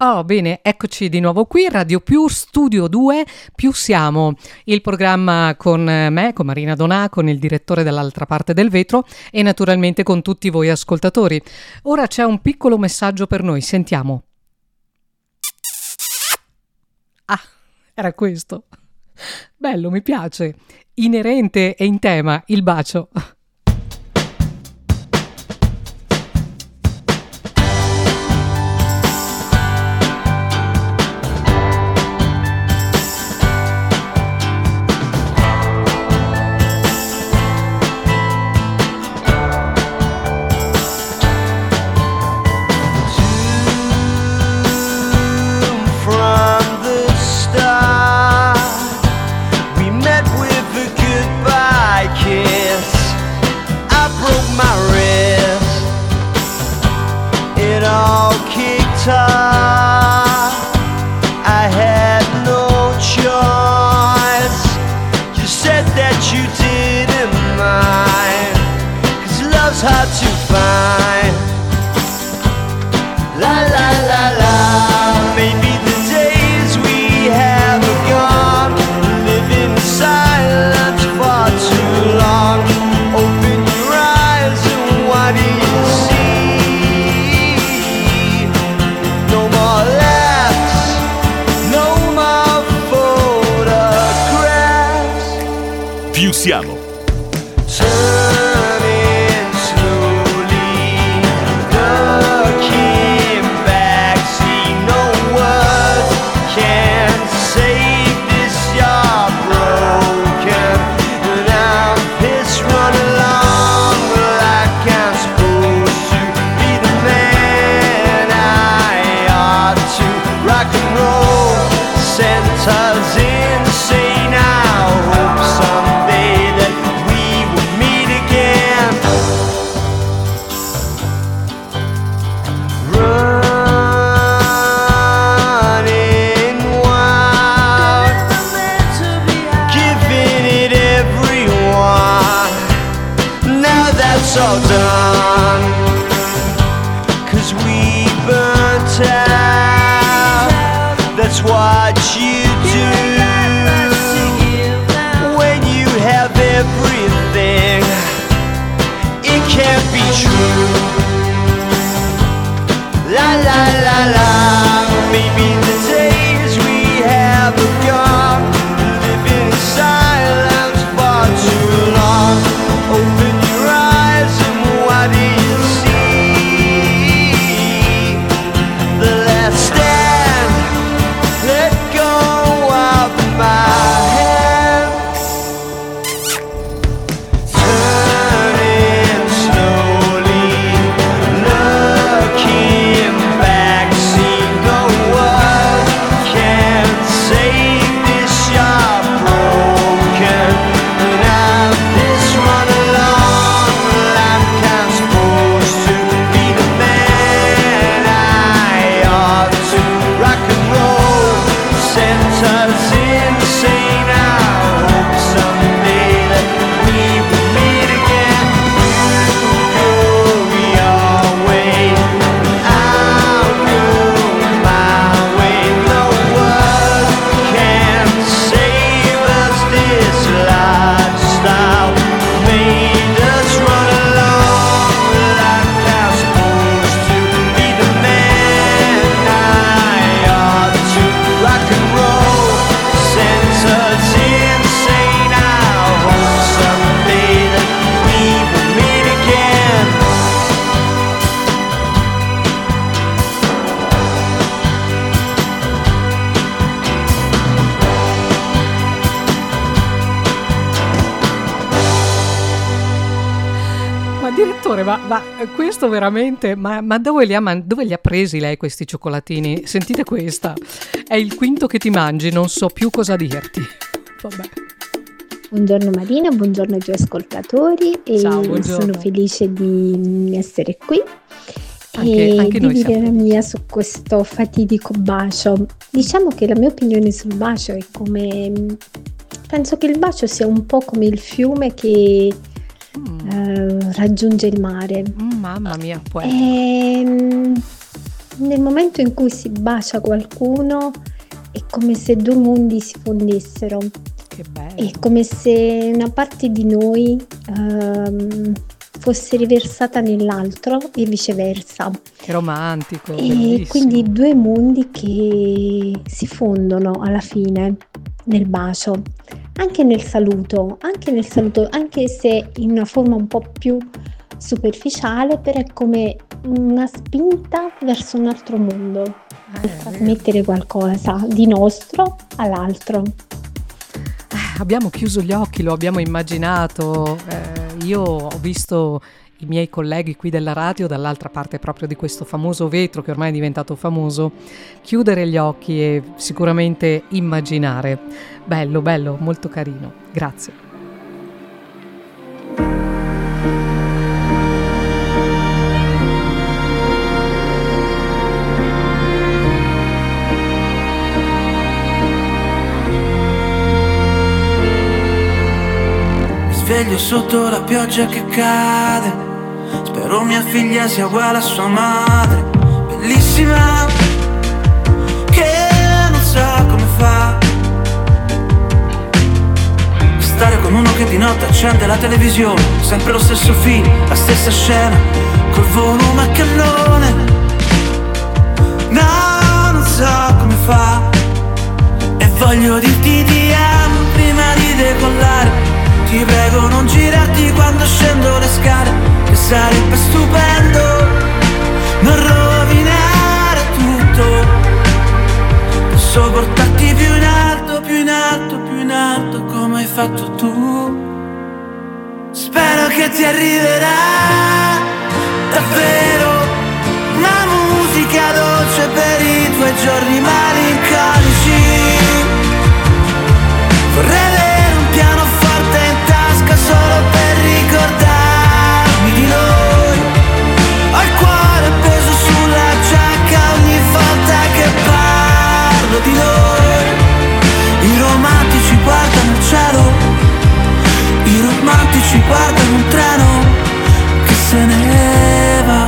Oh, bene, eccoci di nuovo qui, Radio Più, Studio 2, Più Siamo, il programma con me, con Marina Donà, con il direttore dall'altra parte del vetro e naturalmente con tutti voi ascoltatori. Ora c'è un piccolo messaggio per noi, sentiamo. Ah, era questo. Bello, mi piace. Inerente e in tema, il bacio. I had no choice. You said that you didn't mind, 'cause love's hard to find. La la la la. Maybe the days we have are gone, living in silence far too long. Open your eyes and what do you see? Più siamo. All done, 'cause we burnt out. That's what you do when you have everything. It can't be true. La la la la. Maybe the days we have are gone, living in silence far too long. Open your eyes and what do you see? The last stand, let go of my hand. Turning slowly, looking back, see no one can save this. You're broken, and I'm this one alone. I'm kind of supposed to be the man I ought to. Rock and roll, sent us insane. I hope someday that we will meet again. You go your way, I'll go my way. No one can save us. This lifestyle made us run along. I'm not supposed to be the man I ought to. Rock and roll sends us insane. I hope someday that we will meet again. Ma direttore, ma questo veramente, ma dove li ha presi lei questi cioccolatini? Sentite questa, è il quinto che ti mangi, non so più cosa dirti. Vabbè. Buongiorno Marina, buongiorno ai tuoi ascoltatori e Ciao, buongiorno. sono felice di essere qui Anche e di noi dire siamo. la mia su questo fatidico bacio. Diciamo che la mia opinione sul bacio è come... Penso che il bacio sia un po' come il fiume che raggiunge il mare. Mamma mia, può Ehm, nel momento in cui si bacia qualcuno è come se due mondi si fondessero, Che bello. è come se una parte di noi fosse riversata nell'altro e viceversa. Che romantico, E bellissimo. quindi due mondi che si fondono alla fine nel bacio, anche nel saluto, anche se in una forma un po' più superficiale, però è come una spinta verso un altro mondo, per Vero. trasmettere qualcosa di nostro all'altro. Abbiamo chiuso gli occhi, lo abbiamo immaginato. Io ho visto i miei colleghi qui della radio, dall'altra parte proprio di questo famoso vetro che ormai è diventato famoso, chiudere gli occhi e sicuramente immaginare. Bello, bello, molto carino. Grazie. Mi sveglio sotto la pioggia che cade, spero mia figlia sia uguale a sua madre, bellissima, che non sa come fa stare con uno che di notte accende la televisione, sempre lo stesso film, la stessa scena, col volume a cannone. No, non so come fa, e voglio dirti ti amo prima di decollare. Ti prego non girarti quando scendo le scale, che sarebbe stupendo non rovinare tutto. Posso portarti più in alto, più in alto, più in alto, come hai fatto tu. Spero che ti arriverà davvero una musica dolce per i tuoi giorni malinconici. Vorrei avere un pianoforte in tasca solo per ricordarmi di noi. Ho il cuore appeso sulla giacca ogni volta che parlo di noi. I romantici guardano il cielo, i romantici guardano un treno che se ne va.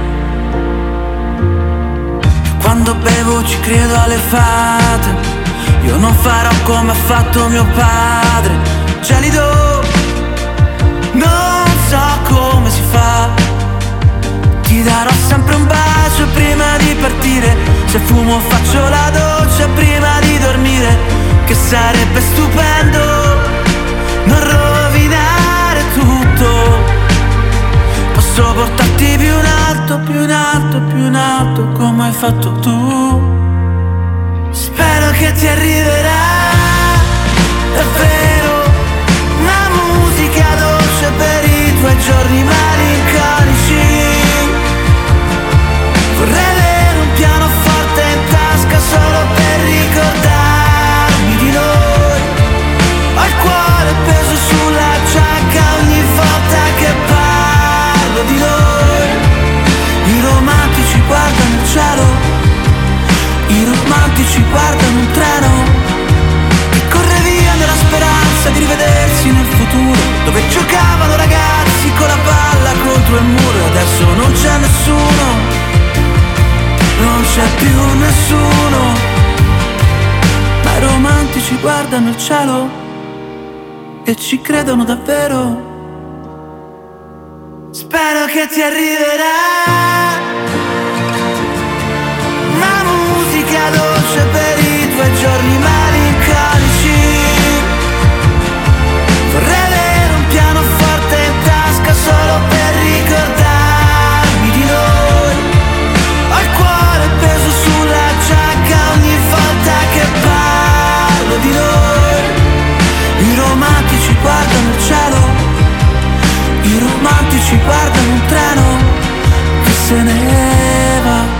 Quando bevo ci credo alle fate, io non farò come ha fatto mio padre, gelido, non so come si fa. Ti darò sempre un bacio prima di partire, se fumo faccio la doccia prima di dormire, che sarebbe stupendo non rovinare tutto. Posso portarti più in alto, più in alto, più in alto, come hai fatto tu. Spero che ti arriverà davvero una musica dolce per i tuoi giorni malinconici. Vorrei avere un pianoforte in tasca solo per ricordarmi di noi. Ho il cuore appeso sulla giacca ogni volta che parlo di noi. I romantici guardano il cielo, i romantici guardano un treno che corre via nella speranza di rivedersi nel futuro, dove giocavano ragazzi con la palla contro il muro. E adesso non c'è nessuno, non c'è più nessuno, ma i romantici guardano il cielo e ci credono davvero. Spero che ti arriverà una musica dolce per i tuoi giorni malinconici. Vorrei avere un pianoforte in tasca solo per ricordarmi di noi. Ho il cuore appeso sulla giacca ogni volta che parlo di noi. I romantici guardano il cielo, i romantici guardano un treno che se ne va.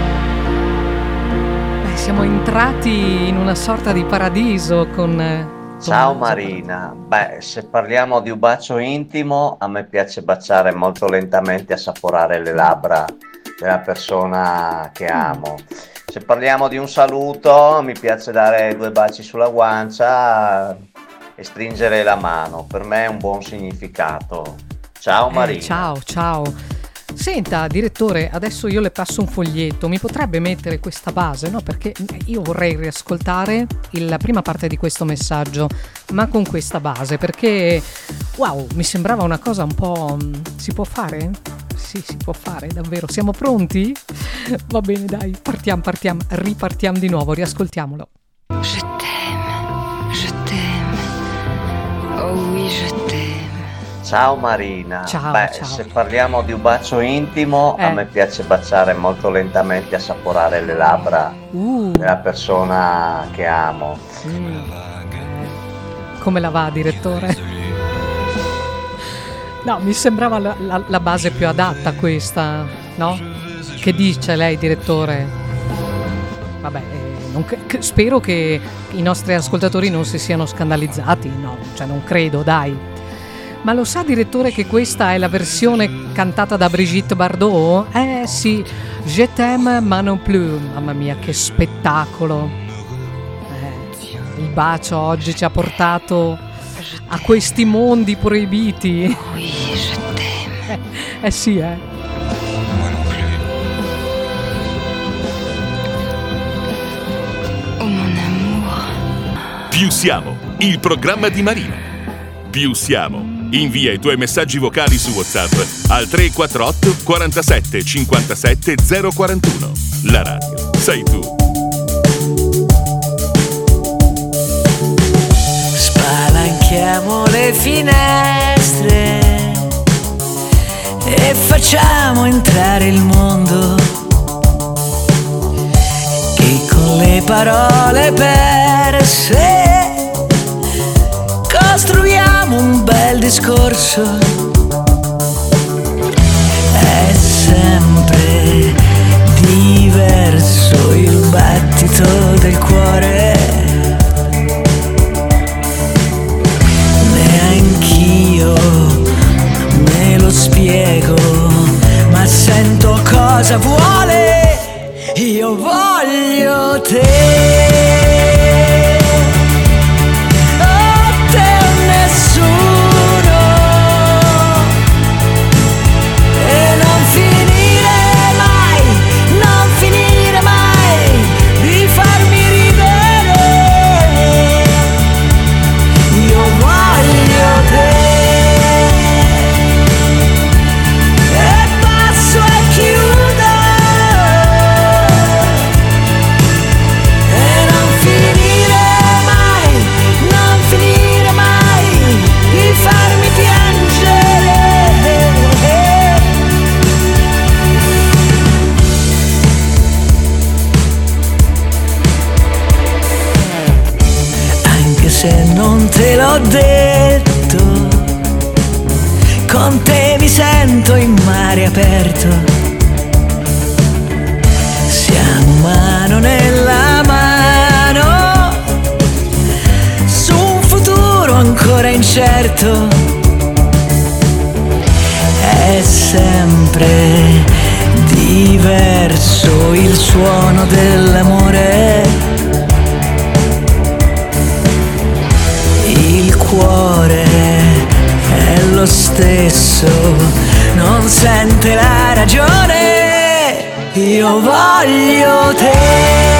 Siamo entrati in una sorta di paradiso con Ciao Tommaso. Marina, se parliamo di un bacio intimo, a me piace baciare molto lentamente, assaporare le labbra della persona che amo. Se parliamo di un saluto, mi piace dare 2 baci sulla guancia e stringere la mano, per me è un buon significato. Ciao Marina. Ciao, ciao. Senta, direttore, adesso io le passo un foglietto, mi potrebbe mettere questa base, no? Perché io vorrei riascoltare la prima parte di questo messaggio, ma con questa base, perché wow, mi sembrava una cosa un po'... Si può fare? Sì, si può fare, davvero. Siamo pronti? Va bene, dai, ripartiamo di nuovo, riascoltiamolo. Je t'aime, oh oui je t'aime. Ciao Marina. Ciao, ciao. Se parliamo di un bacio intimo, a me piace baciare molto lentamente, assaporare le labbra della persona che amo. Come la va, direttore? No, mi sembrava la base più adatta questa, no? Che dice lei, direttore? Vabbè, spero che i nostri ascoltatori non si siano scandalizzati, no? Cioè non credo, dai. Ma lo sa, direttore, che questa è la versione cantata da Brigitte Bardot? Sì, Je t'aime ma non plus. Mamma mia, che spettacolo. Il bacio oggi ci ha portato a questi mondi proibiti. Oui, je t'aime. Sì, Moi non plus. Oh mon amour. Più siamo, il programma di Marina. Più siamo. Invia i tuoi messaggi vocali su WhatsApp al 348 47 57 041. La radio sei tu. Spalanchiamo le finestre e facciamo entrare il mondo, che con le parole perse costruiamo un bel discorso. È sempre diverso il battito del cuore, neanch'io me lo spiego, ma sento cosa vuole. Io voglio te. Se non te l'ho detto, con te mi sento in mare aperto. Siamo mano nella mano su un futuro ancora incerto. È sempre diverso il suono dell'amore. Il cuore è lo stesso, non sente la ragione. Io voglio te.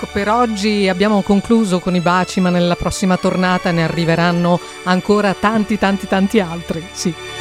per oggi abbiamo concluso con i baci, ma nella prossima tornata ne arriveranno ancora tanti altri, sì.